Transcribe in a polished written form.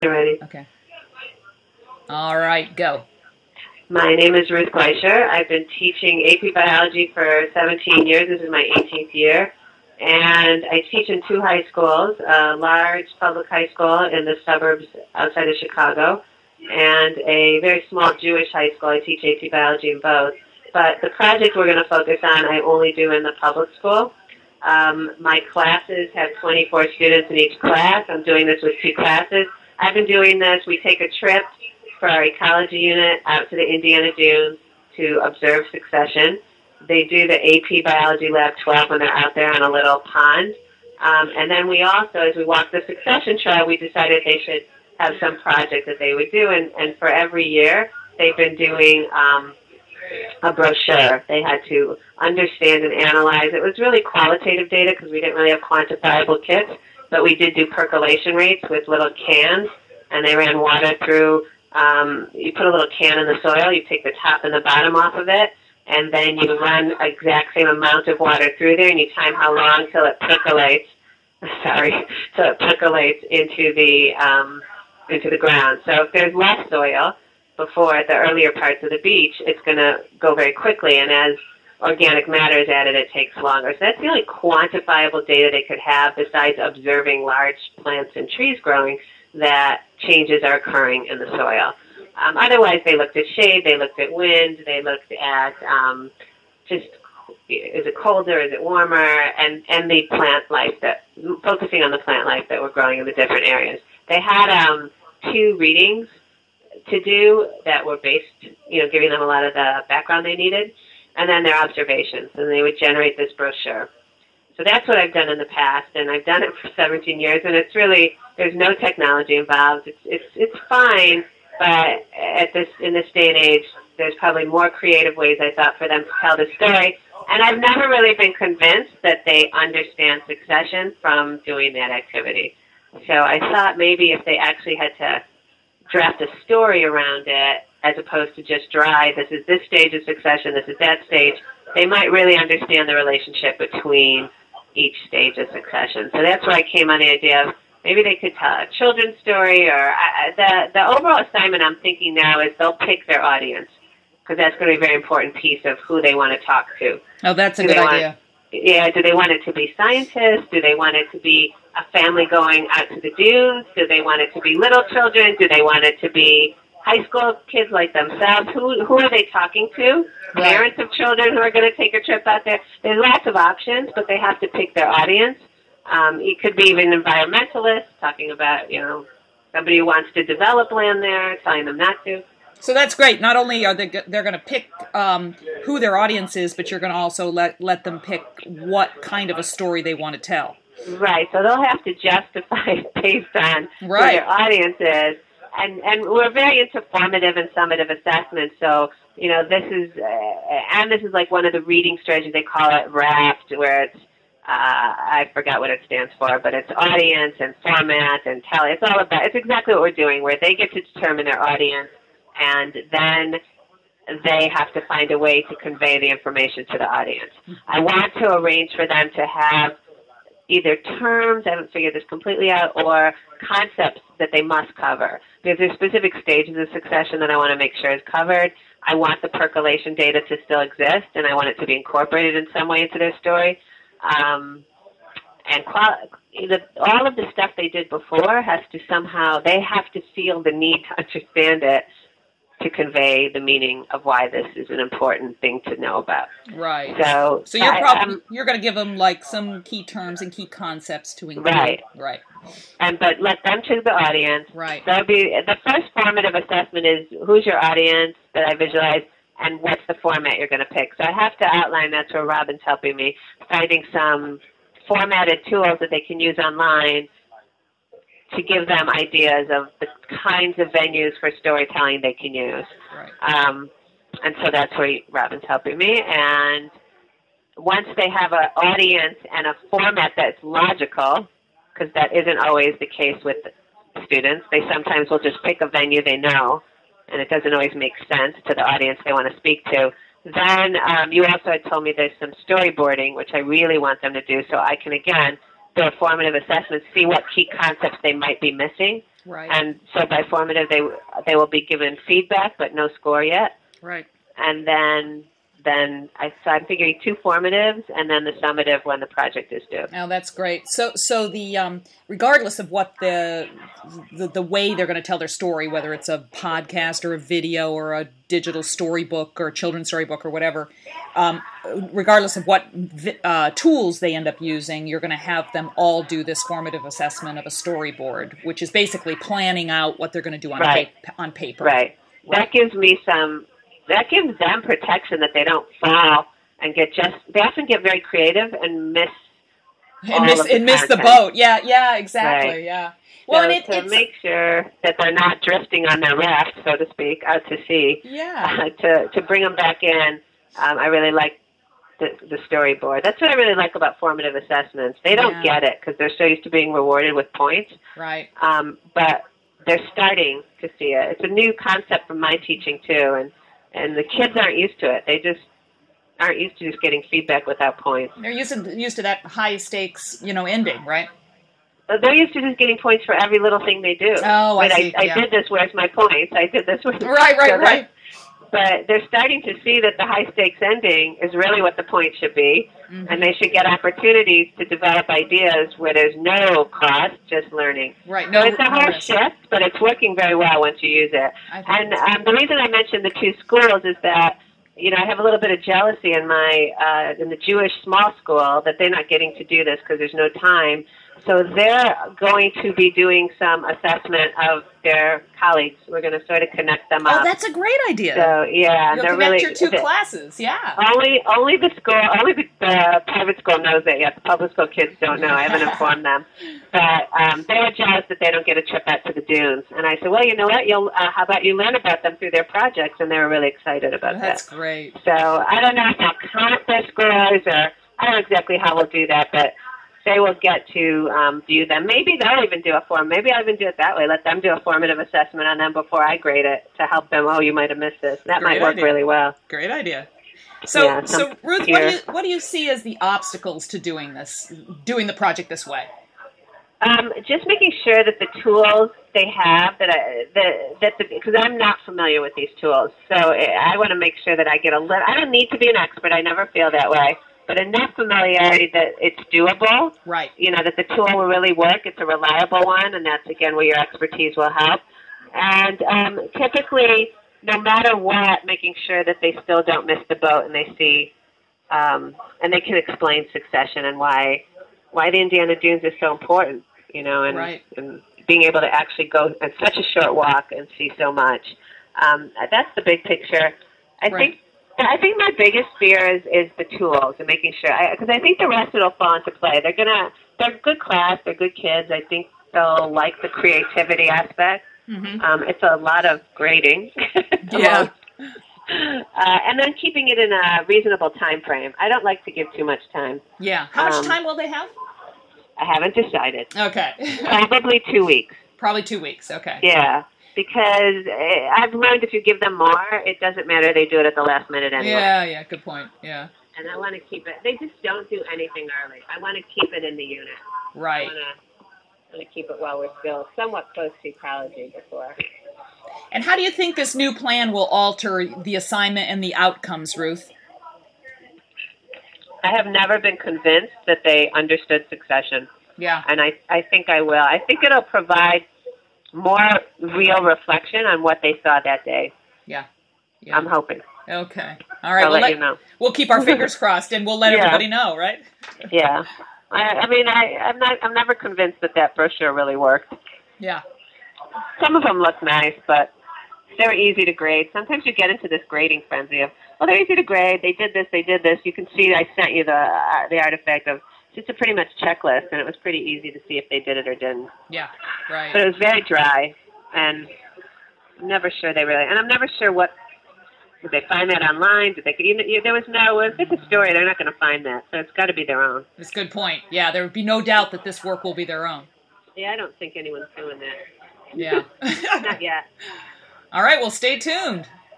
Ready. Okay. All right, go. My name is Ruth Gleischer. I've been teaching AP Biology for 17 years. This is my 18th year. And I teach in two high schools, a large public high school in the suburbs outside of Chicago, and a very small Jewish high school. I teach AP Biology in both. But the project we're going to focus on, I only do in the public school. My classes have 24 students in each class. I'm doing this with two classes. I've been doing this. We take a trip for our ecology unit out to the Indiana Dunes to observe succession. They do the AP Biology Lab 12 when they're out there on a little pond. And then we also, as we walk the succession trail, we decided they should have some project that they would do. And for every year, they've been doing a brochure. They had to understand and analyze. It was really qualitative data because we didn't really have quantifiable kits, but we did do percolation rates with little cans, and they ran water through. You put a little can in the soil, you take the top and the bottom off of it, and then you run exact same amount of water through there, and you time how long till it percolates. Till it percolates into the ground. So if there's less soil before at the earlier parts of the beach, it's going to go very quickly, and as organic matter is added, it takes longer. So that's the only quantifiable data they could have besides observing large plants and trees growing that changes are occurring in the soil. Otherwise, they looked at shade, they looked at wind, they looked at just is it colder, is it warmer, and the plant life, focusing on the plant life that were growing in the different areas. They had two readings to do that were based, giving them a lot of the background they needed, and then their observations, and they would generate this brochure. So that's what I've done in the past, and I've done it for 17 years, and it's really, there's no technology involved. It's fine, but in this day and age, there's probably more creative ways, I thought, for them to tell the story. And I've never really been convinced that they understand succession from doing that activity. So I thought maybe if they actually had to draft a story around it, as opposed to just dry, this is this stage of succession, this is that stage, they might really understand the relationship between each stage of succession. So that's where I came on the idea of maybe they could tell a children's story, or the overall assignment I'm thinking now is they'll pick their audience, because that's going to be a very important piece of who they want to talk to. Oh, that's a good idea. Do they want it to be scientists? Do they want it to be a family going out to the dunes? Do they want it to be little children? Do they want it to be high school kids like themselves? Who are they talking to? Right. Parents of children who are going to take a trip out there. There's lots of options, but they have to pick their audience. It could be even environmentalists talking about, somebody who wants to develop land there, telling them not to. So that's great. Not only are they're going to pick who their audience is, but you're going to also let them pick what kind of a story they want to tell. Right. So they'll have to justify based on who their audience is. And we're very into formative and summative assessment. So, this is like one of the reading strategies. They call it RAFT, where it's, I forgot what it stands for, but it's audience and format and tell. It's exactly what we're doing, where they get to determine their audience, and then they have to find a way to convey the information to the audience. I want to arrange for them to have either terms, I haven't figured this completely out, or concepts that they must cover. Because there's specific stages of succession that I want to make sure is covered. I want the percolation data to still exist, and I want it to be incorporated in some way into their story. All of the stuff they did before has to they have to feel the need to understand it to convey the meaning of why this is an important thing to know about. Right. So you're going to give them like some key terms and key concepts to include. Right. But let them choose the audience. Right. That'll be the first formative assessment is who's your audience that I visualize, and what's the format you're going to pick. So I have to outline. That's where Robin's helping me, finding some formatted tools that they can use online to give them ideas of the kinds of venues for storytelling they can use. Right. And so that's where Robin's helping me. And once they have an audience and a format that's logical, because that isn't always the case with students, they sometimes will just pick a venue they know, and it doesn't always make sense to the audience they want to speak to. Then you also had told me there's some storyboarding, which I really want them to do, so I can, again, do a formative assessment, see what key concepts they might be missing, Right. And so by formative, they will be given feedback, but no score yet. Right. And then I'm figuring 2 formatives and then the summative when the project is due. Oh, that's great. So the regardless of what the way they're going to tell their story, whether it's a podcast or a video or a digital storybook or a children's storybook or whatever, regardless of what tools they end up using, you're going to have them all do this formative assessment of a storyboard, which is basically planning out what they're going to do on paper. Right. That gives me that gives them protection that they don't fall and they often get very creative and miss the boat. Yeah, exactly. Right. Yeah. Well, so to make sure that they're not drifting on their raft, so to speak, out to sea. Yeah. To bring them back in, I really like the storyboard. That's what I really like about formative assessments. They don't get it because they're so used to being rewarded with points. Right. But they're starting to see it. It's a new concept from my teaching too, and the kids aren't used to it. They just aren't used to just getting feedback without points. They're used to that high stakes, ending, right? They're used to just getting points for every little thing they do. Oh, I see. I did this. Where's my points? I did this. Right. But they're starting to see that the high stakes ending is really what the point should be, and they should get opportunities to develop ideas where there's no cost, just learning. Right. So it's a hard shift, but it's working very well once you use it. And the reason I mentioned the 2 schools is that I have a little bit of jealousy in in the Jewish small school that they're not getting to do this because there's no time. So they're going to be doing some assessment of their colleagues. We're going to sort of connect them up. Oh, that's a great idea. So yeah, you'll connect your 2 classes. Yeah. Only the private school knows it yet. The public school kids don't know. I haven't informed them. But they were jealous that they don't get a trip out to the dunes. And I said, well, you know what? How about you learn about them through their projects? And they were really excited about that. That's great. So I don't know if I'll count their scores or I don't know exactly how we'll do that, but they will get to view them. Maybe they'll even do a form. Maybe I'll even do it that way. Let them do a formative assessment on them before I grade it to help them. Oh, you might have missed this. That might work really well. Great idea. So Ruth, what do you see as the obstacles to doing the project this way? Just making sure that the tools they have because I'm not familiar with these tools, so I want to make sure that I get I don't need to be an expert. I never feel that way. But enough familiarity that it's doable. Right. That the tool will really work. It's a reliable one, and that's, again, where your expertise will help. And typically, no matter what, making sure that they still don't miss the boat and they see, and they can explain succession and why the Indiana Dunes is so important, and being able to actually go on such a short walk and see so much. That's the big picture. I think my biggest fear is the tools and making sure, because I think the rest will fall into play. They're a good class, they're good kids. I think they'll like the creativity aspect. Mm-hmm. It's a lot of grading. Yeah. And then keeping it in a reasonable time frame. I don't like to give too much time. Yeah. How much time will they have? I haven't decided. Okay. Probably 2 weeks. Probably 2 weeks, okay. Yeah. Because I've learned if you give them more, it doesn't matter. They do it at the last minute anyway. Yeah, good point. Yeah. And I want to keep it. They just don't do anything early. I want to keep it in the unit. Right. I want to keep it while we're still somewhat close to ecology before. And how do you think this new plan will alter the assignment and the outcomes, Ruth? I have never been convinced that they understood succession. Yeah. And I think I will. I think it'll provide more real reflection on what they saw that day. Yeah. I'm hoping. Okay. All right. I'll let you know. We'll keep our fingers crossed, and we'll let everybody know, right? Yeah. I'm never convinced that brochure really worked. Yeah. Some of them look nice, but they're easy to grade. Sometimes you get into this grading frenzy of, they're easy to grade. They did this. You can see I sent you the artifact of just a pretty much checklist, and it was pretty easy to see if they did it or didn't. Yeah, right. But it was very dry, and I'm never sure they really. And I'm never sure did they find that online? Did they? There was no. If it's a story, they're not going to find that, so it's got to be their own. That's a good point. Yeah, there would be no doubt that this work will be their own. Yeah, I don't think anyone's doing that. Yeah. Not yet. All right. Well, stay tuned.